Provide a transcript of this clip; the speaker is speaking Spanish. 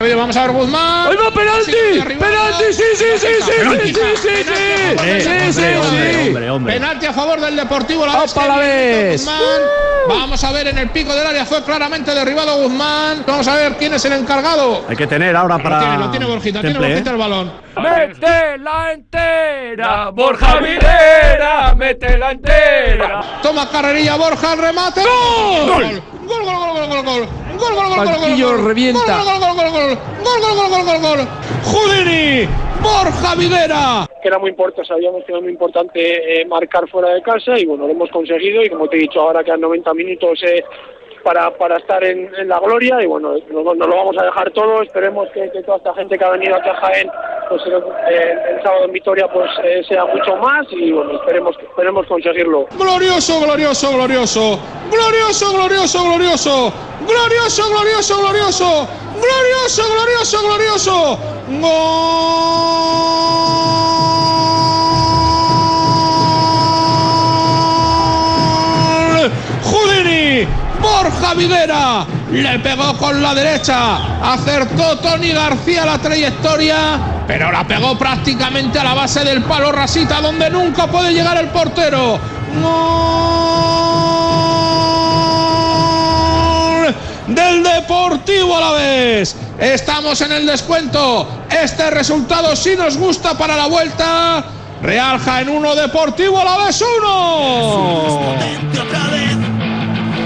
Vamos a ver Guzmán. ¡Ahí va, penalti! ¡Penalti! ¡Sí! Penalti a favor del Deportivo Alavés. Vamos a ver, en el pico del área fue claramente derribado Guzmán. Vamos a ver quién es el encargado. Hay que tener ahora para. Lo tiene Borjita, tiene Borjita el balón. ¡Métela entera! ¡Borja Videra! ¡Métela entera! Toma carrerilla Borja, el remate. ¡Gol! Banquillo revienta. ¡Gol! ¡Houdini! ¡Borja Videra! Que era muy importante, sabíamos que era muy importante marcar fuera de casa y bueno, lo hemos conseguido y como te he dicho, ahora quedan 90 minutos para estar en la gloria y bueno, nos lo vamos a dejar todo. Esperemos que toda esta gente que ha venido aquí a Jaén pues el sábado en Vitoria pues sea mucho más y bueno, esperemos conseguirlo. Glorioso. ¡Gol! Houdini, Borja Videra le pegó con la derecha, acertó Toni García la trayectoria, pero la pegó prácticamente a la base del palo rasita donde nunca puede llegar el portero. ¡Gol del Deportivo Alavés! Estamos en el descuento. Este resultado sí nos gusta para la vuelta. Real Jaén 1, Deportivo Alavés 1.